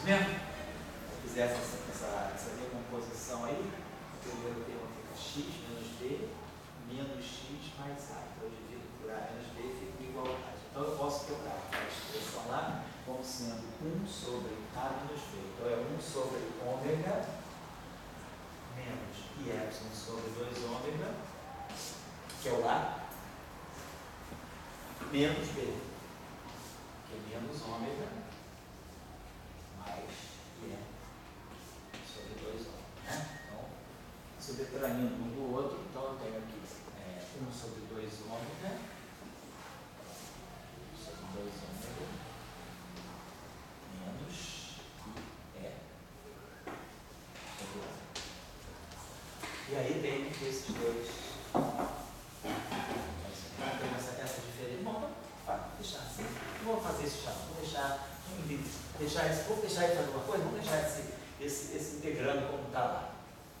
mesmo? Se eu fizesse essa decomposição aí, o primeiro termo fica x menos b menos x mais a. Então eu divido por a menos b e fica igual a. Então eu posso quebrar a expressão lá como sendo 1 sobre a menos b. Então é 1 sobre ômega menos y sobre 2 ômega, que é o A, menos B, que é menos ômega, mais y sobre 2 ômega. Né? Então, subtraindo um do outro, então eu tenho aqui 1 sobre 2 ômega, sobre 2 ômega, menos y sobre 1. E aí tem esses dois. Tem essa diferença. Bom, vamos deixar assim. Não vou fazer isso já. Vou deixar isso. Vou deixar ele fazer uma coisa. Vamos deixar esse integrando como está lá.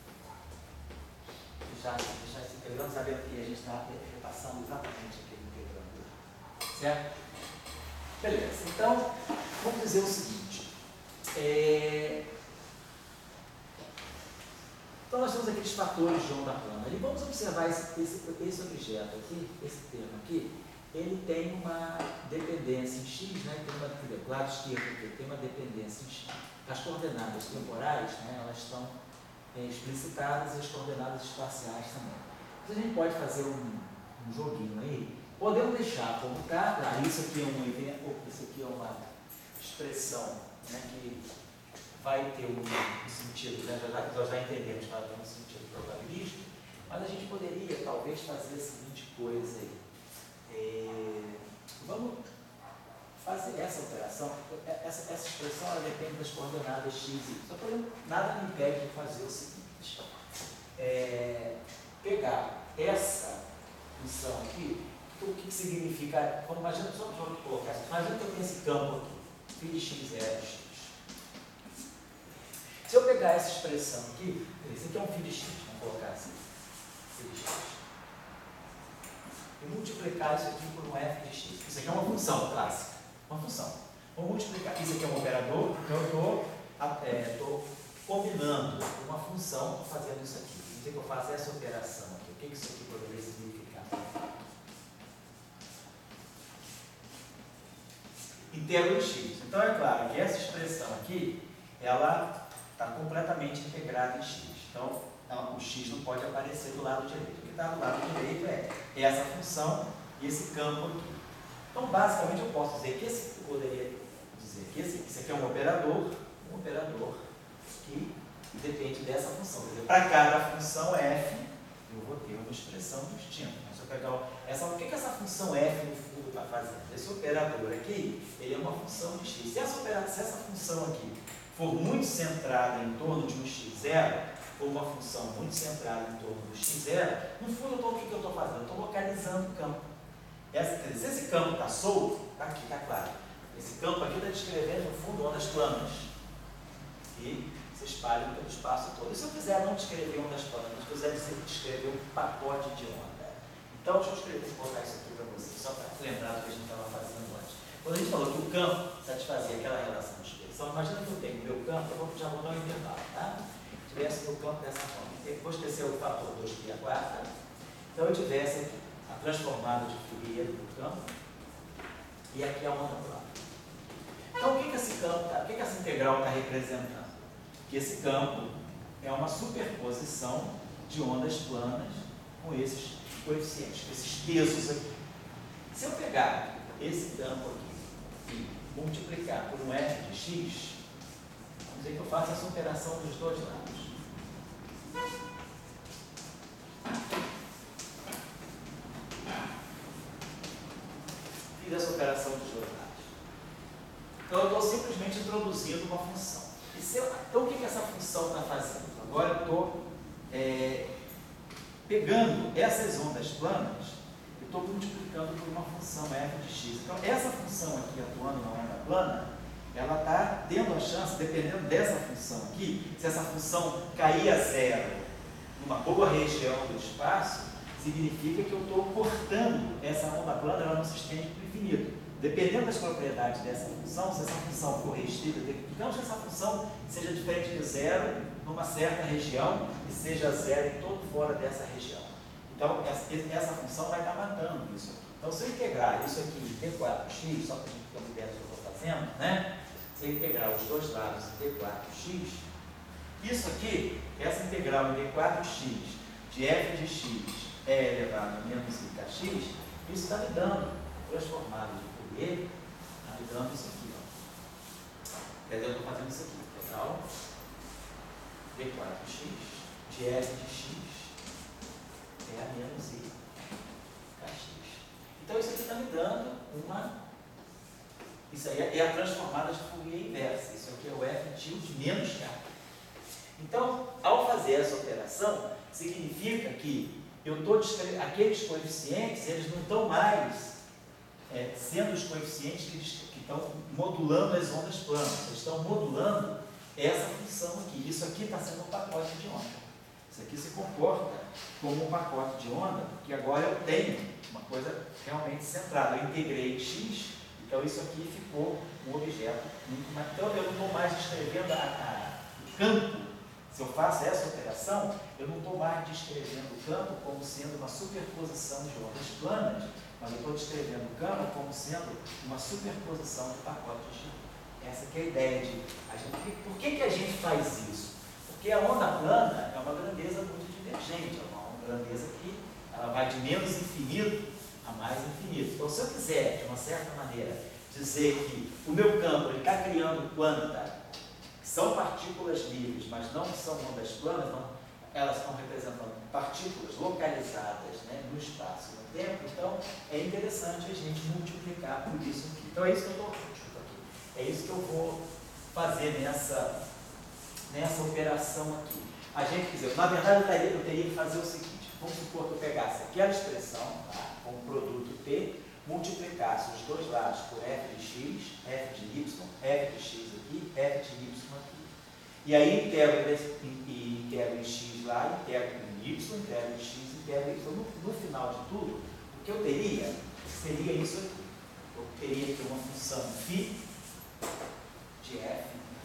Deixar esse integrando, sabendo que a gente está repassando exatamente aquele integrando. Certo? Beleza. Então, vamos dizer o seguinte. Então, nós temos aqueles fatores de onda plana. E vamos observar esse objeto aqui, esse termo aqui, ele tem uma dependência em x, né? Tem uma, lado esquerdo aqui, tem uma dependência em x. As coordenadas temporais, né, elas estão explicitadas e as coordenadas espaciais também. Então, a gente pode fazer um joguinho aí. Podemos deixar como está, isso aqui é um evento, isso aqui é uma expressão, né, que vai ter um sentido, né? Nós já entendemos que ela tem um sentido probabilístico, mas a gente poderia talvez fazer a seguinte coisa aí. Vamos fazer essa operação. Essa expressão ela depende das coordenadas x e y. Só que nada me impede de fazer o seguinte: pegar essa função aqui. O que significa? Quando imagina, só para colocar assim, imagina que eu tenho esse campo aqui, φ de x é x. Se eu pegar essa expressão aqui, esse aqui é um φ de x, vamos colocar assim, φ de x, e multiplicar isso aqui por um f de x. Isso aqui é uma função clássica, uma função. Vamos multiplicar, isso aqui é um operador, então eu estou combinando uma função fazendo isso aqui. Vamos dizer que eu faço essa operação aqui. O que isso aqui poderia significar? Inteiro de x. Então é claro que essa expressão aqui, ela está completamente integrado em x. Então, o x não pode aparecer do lado direito. O que está do lado direito é essa função e esse campo aqui. Então, basicamente, eu posso dizer que esse aqui é um operador que depende dessa função. Quer dizer, para cada função f, eu vou ter uma expressão distinta. Então, se eu pegar o que essa função f no fundo está fazendo? Esse operador aqui, ele é uma função de x. Se essa função aqui for muito centrada em torno de um x0, for uma função muito centrada em torno do x0, no fundo, o que eu estou fazendo? Eu estou localizando o campo. Se esse campo está solto, está aqui, está claro. Esse campo aqui está descrevendo, no fundo, ondas planas, que se espalham pelo espaço todo. E se eu quiser não descrever ondas planas, se eu quiser descrever um pacote de onda? Então, deixa eu colocar isso aqui para vocês, só para lembrar do que a gente estava fazendo antes. Quando a gente falou que o campo satisfazia aquela relação de expressão, imagina que eu tenho o meu campo, já vou dar um intervalo, tá? Se tivesse meu campo dessa forma, depois crescer o fator 2π², então eu tivesse aqui a transformada de Fourier do campo e aqui a onda plana. Então, o que esse campo o que essa integral está representando? Que esse campo é uma superposição de ondas planas com esses coeficientes, com esses pesos aqui. Se eu pegar esse campo aqui e multiplicar por um f de x, vamos dizer que eu faço essa operação dos dois lados. Fiz essa operação dos dois lados. Então, eu estou simplesmente introduzindo uma função. Então, o que essa função está fazendo? Agora, eu estou pegando essas ondas planas e estou multiplicando por uma função f de x. Então, essa função aqui atuando na onda plana, ela está tendo a chance, dependendo dessa função aqui, se essa função cair a zero numa boa região do espaço, significa que eu estou cortando essa onda plana, ela não se estende para o infinito. dependendo das propriedades dessa função, se essa função for restrita, digamos que essa função seja diferente de zero numa certa região e seja zero em todo fora dessa região. Então, essa função vai estar matando isso aqui. Então, se eu integrar isso aqui em d4x, só para a gente ter uma ideia do que eu estou fazendo, né? Se eu integrar os dois lados em d4x, isso aqui, essa integral em d4x de f de x é elevado a menos i kx, isso está me dando, transformado de Fourier, está me dando isso aqui. Ó. Eu estou fazendo isso aqui, integral d4x de f de x é a menos i kx. Então, isso aqui está me dando uma... Isso aí é a transformada de Fourier inversa. Isso aqui é o f tilde menos k. Então, ao fazer essa operação, significa que eu estou descrevendo aqueles coeficientes, eles não estão mais sendo os coeficientes que estão modulando as ondas planas. Eles estão modulando essa função aqui. Isso aqui está sendo um pacote de onda. Isso aqui se comporta como um pacote de onda, porque agora eu tenho uma coisa realmente centrada. Eu integrei x, então isso aqui ficou um objeto muito mais... Então eu não estou mais descrevendo o campo. Se eu faço essa operação, eu não estou mais descrevendo o campo como sendo uma superposição de ondas planas, mas eu estou descrevendo o campo como sendo uma superposição de pacotes de onda. Essa que é a ideia de... Por que a gente faz isso? Porque a onda plana é uma grandeza muito divergente, é uma grandeza que ela vai de menos infinito a mais infinito. Então, se eu quiser, de uma certa maneira, dizer que o meu campo está criando quanta, que são partículas livres, mas não são ondas planas, não, elas estão representando partículas localizadas, né, no espaço e no tempo, então é interessante a gente multiplicar por isso aqui. Então é isso que eu estou aqui. É isso que eu vou fazer nessa operação aqui. A gente, quer dizer, na verdade eu teria que fazer o seguinte: vamos supor que eu pegasse aquela expressão, tá, com o produto P, multiplicasse os dois lados por f de x, f de y, f de x aqui, f de y aqui. E aí integro em x lá, integro em y, integro em x, integro em y. No final de tudo, o que eu teria seria isso aqui. Eu teria aqui uma função φ de f,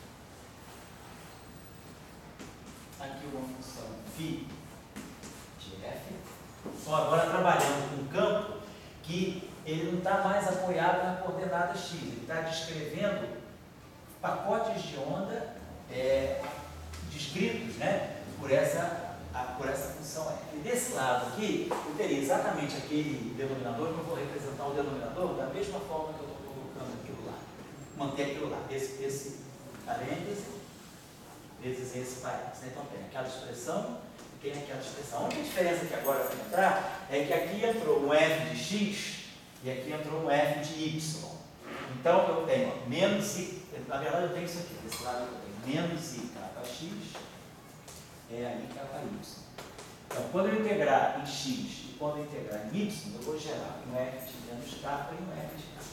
aqui uma função φ de f. Então agora trabalhando com um campo que ele não está mais apoiado na coordenada x, ele está descrevendo pacotes de onda descritos, né, por essa função f. E desse lado aqui, eu teria exatamente aquele denominador, que eu vou representar o denominador da mesma forma que eu estou colocando aquilo lá. Manter aquilo lá, esse parêntese, vezes esse parêntese. Então tem aquela expressão e tem aquela expressão. A única diferença que agora vai entrar é que aqui entrou um f de x e aqui entrou um f de y. Então eu tenho menos i, na verdade eu tenho isso aqui, desse lado eu tenho menos i capa x, é aí capa y. Então quando eu integrar em x e quando eu integrar em y, eu vou gerar um f de menos capa e um f de capa.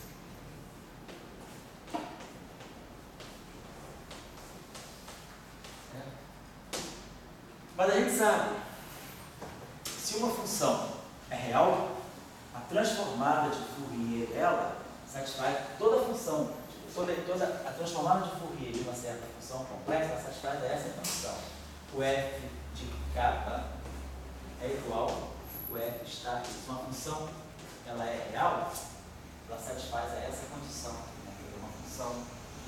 Mas a gente sabe, se uma função é real, a transformada de Fourier dela satisfaz toda a função, toda a transformada de Fourier de uma certa função complexa satisfaz essa condição. O f de capa é igual ao f star. Se uma função ela é real, ela satisfaz a essa condição. Uma função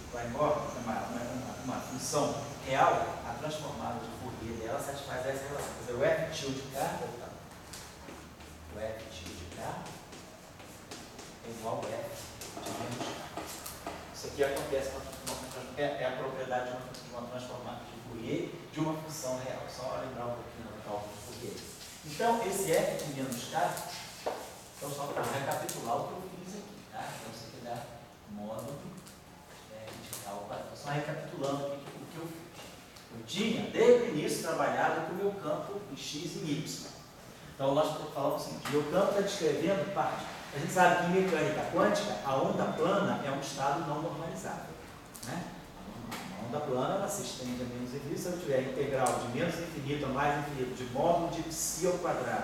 uma função real, a transformada de Fourier dela satisfaz essa relação. Quer dizer, o f tilde k, o f tilde k é igual ao f de menos k. Isso aqui acontece é a propriedade de uma transformada de Fourier de uma função real. Só lembrar um pouquinho do cálculo de Fourier. Então, esse f de menos k, então só para recapitular o que eu fiz aqui, tá? Então, isso aqui dá módulo só recapitulando aqui o que eu fiz. Eu tinha, desde o início, trabalhado com o meu campo em x e em y. Então, nós falamos assim, que o meu campo está descrevendo parte. A gente sabe que em mecânica quântica, a onda plana é um estado não normalizável. Né? A onda plana ela se estende a menos infinito. Se eu tiver integral de menos infinito a mais infinito de módulo de psi ao quadrado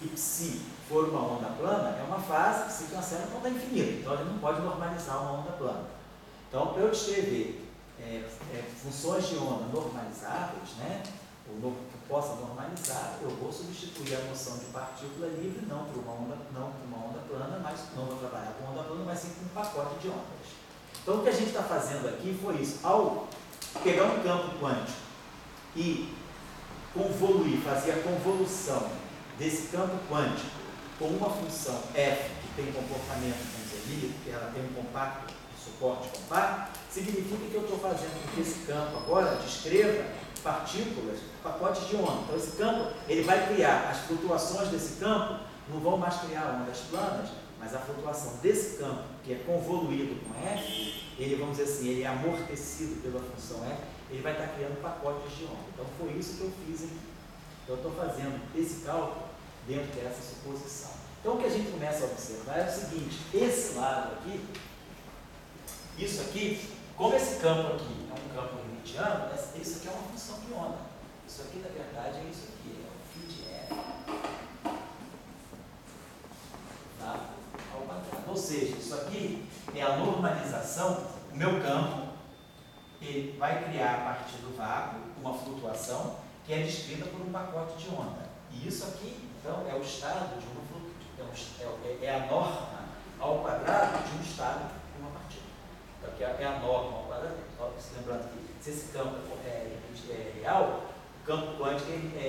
e psi for uma onda plana, é uma fase que se cancela com onda infinita. Então, a gente não pode normalizar uma onda plana. Então, para eu descrever funções de onda normalizáveis, né, ou que possa normalizar, eu vou substituir a noção de partícula livre não por uma onda plana, mas não vou trabalhar com onda plana, mas sim com um pacote de ondas. Então, o que a gente está fazendo aqui foi isso. Ao pegar um campo quântico e fazer a convolução desse campo quântico com uma função f, que tem um comportamento, vamos dizer, que ela tem um compacto, um suporte compacto, significa que eu estou fazendo com que esse campo agora descreva partículas, pacotes de onda. Então, esse campo, ele vai criar, as flutuações desse campo não vão mais criar ondas planas, mas a flutuação desse campo, que é convoluído com f, ele, vamos dizer assim, ele é amortecido pela função f, ele vai estar criando pacotes de onda. Então, foi isso que eu fiz aqui. Então, eu estou fazendo esse cálculo dentro dessa suposição. Então, o que a gente começa a observar é o seguinte, esse lado aqui, isso aqui, como esse campo aqui é um campo hermitiano, isso aqui é uma função de onda. Isso aqui, na verdade, é isso aqui, é o φ de f, tá? Ao quadrado. Ou seja, isso aqui é a normalização, o meu campo, ele vai criar a partir do vácuo uma flutuação que é descrita por um pacote de onda. E isso aqui, então, é o estado de uma flutuação, é a norma ao quadrado de um estado de uma partícula. Então, aqui é a norma ao quadrado. Se lembrando que se esse campo é real, o campo quântico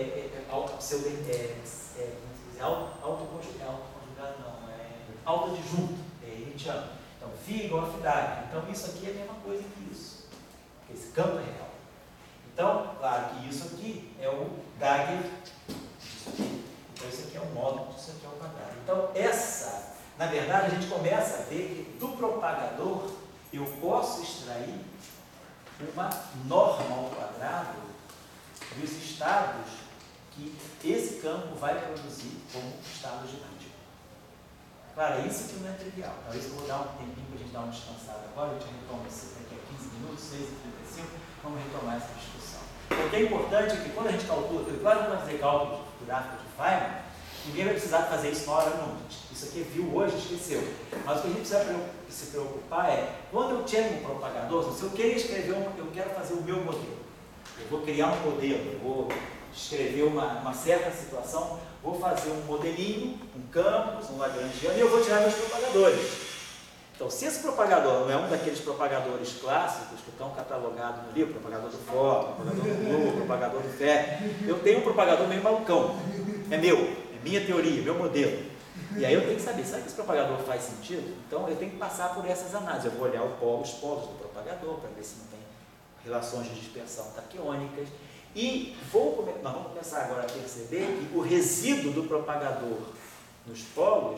autoadjunto, é hermitiano. Então, φ igual a φ'. Então, isso aqui é a mesma coisa que isso. Porque esse campo é real. Então, claro que isso aqui é o Dagger disso aqui. Então, isso aqui é o módulo disso aqui ao quadrado. Então, na verdade, a gente começa a ver que do propagador eu posso extrair uma norma ao quadrado dos estados que esse campo vai produzir como estados de partícula. Claro, isso aqui não é trivial. Então, isso eu vou dar um tempinho para a gente dar uma descansada agora. A gente retoma isso daqui a 15 minutos, 6h35, vamos retomar essa discussão. O que é importante é que quando a gente calcula, claro que vai fazer cálculo de gráfico de Feynman, ninguém vai precisar fazer isso na hora não. Isso aqui viu hoje, esqueceu. Mas o que a gente precisa se preocupar é, quando eu tenho um propagador, se eu quero escrever, eu quero fazer o meu modelo. Eu vou criar um modelo, eu vou escrever uma certa situação, vou fazer um modelinho, um campus, um lagrangiano, e eu vou tirar meus propagadores. Então, se esse propagador não é um daqueles propagadores clássicos que estão catalogados no livro, propagador do fóton, propagador do globo, propagador do ferro, eu tenho um propagador meio malucão. É meu, é minha teoria, meu modelo. E aí eu tenho que saber, será que esse propagador faz sentido? Então, eu tenho que passar por essas análises. Eu vou olhar os polos do propagador para ver se não tem relações de dispersão taquiônicas. E nós vamos começar agora a perceber que o resíduo do propagador nos polos,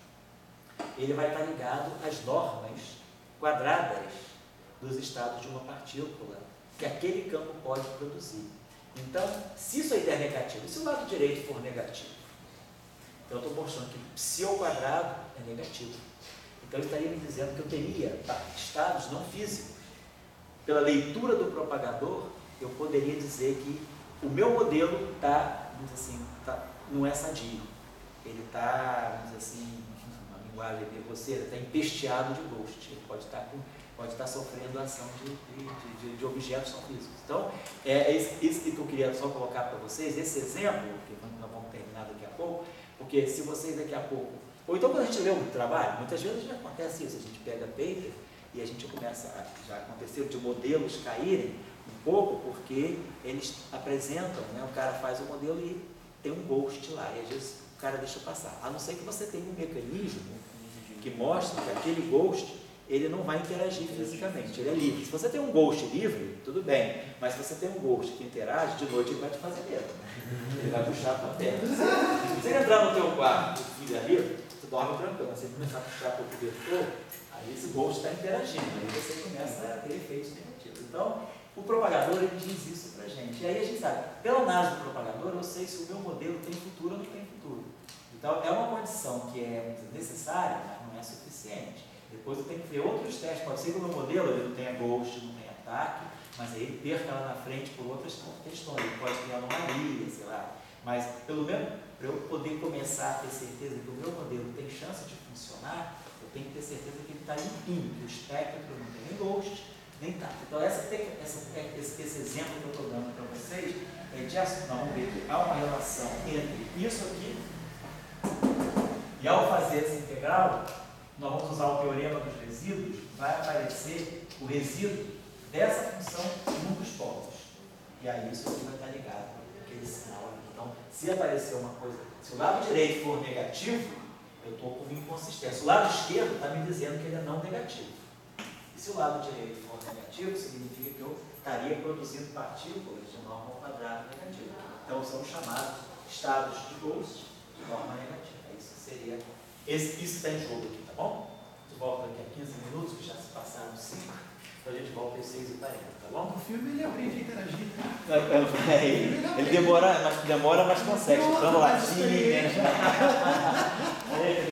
ele vai estar ligado às normas quadradas dos estados de uma partícula que aquele campo pode produzir. Então, se isso aí der negativo, e se o lado direito for negativo, então eu estou mostrando que psi ao quadrado é negativo. Então, eu estaria me dizendo que eu teria estados não físicos. Pela leitura do propagador, eu poderia dizer que o meu modelo não é sadio. Ele está, vamos dizer assim, uma linguagem grosseira, está empesteado de ghost. Ele pode estar sofrendo a ação de objetos não físicos. Então, é isso que eu queria só colocar para vocês, esse exemplo, que nós vamos terminar daqui a pouco, porque se vocês daqui a pouco... Ou então, quando a gente lê um trabalho, muitas vezes já acontece isso, a gente pega paper e a gente começa, já aconteceu de modelos caírem um pouco, porque eles apresentam, né, o cara faz o modelo e tem um ghost lá, e às vezes o cara deixa passar. A não ser que você tenha um mecanismo que mostra que aquele ghost, ele não vai interagir fisicamente, ele é livre. Se você tem um ghost livre, tudo bem, mas se você tem um ghost que interage, de noite ele vai te fazer medo. Ele vai puxar a tua perna. Se ele entrar no teu quarto, o filho é livre, você dorme tranquilo, mas se ele começar a puxar a tua cobertor, aí esse ghost está interagindo, aí você começa a ter efeitos negativos. Então, o propagador, ele diz isso para a gente. E aí a gente sabe, pela análise do propagador, eu sei se o meu modelo tem futuro ou não tem futuro. Então, é uma condição que é necessária, mas não é suficiente. Depois eu tenho que ver outros testes. Pode ser que o meu modelo ele não tenha ghost, não tenha ataque, mas aí ele perca lá na frente por outras questões. Ele pode criar anomalia, sei lá, Mas, pelo menos, para eu poder começar a ter certeza que o meu modelo tem chance de funcionar, eu tenho que ter certeza que ele está limpinho, que o espectro não tem nem ghost, nem nada. Então, esse exemplo que eu estou dando para vocês é de nós vamos ver que há uma relação entre isso aqui e, ao fazer essa integral, nós vamos usar o teorema dos resíduos, vai aparecer o resíduo dessa função em um dos polos. E aí isso aqui vai estar ligado àquele sinal ali. Então, se aparecer uma coisa, se o lado direito for negativo, eu estou com inconsistência. O lado esquerdo está me dizendo que ele é não negativo. E se o lado direito for negativo, significa que eu estaria produzindo partículas de norma ao quadrado negativa. Então, são chamados estados de Gauss de norma negativa. Isso seria, isso está em jogo aqui, tá bom? De volta daqui a 15 minutos, que já se passaram 5. Então a gente volta às 6h40, tá bom? O filme ele aprende a interagir. Ele demora, mas consegue. Chutando latinha.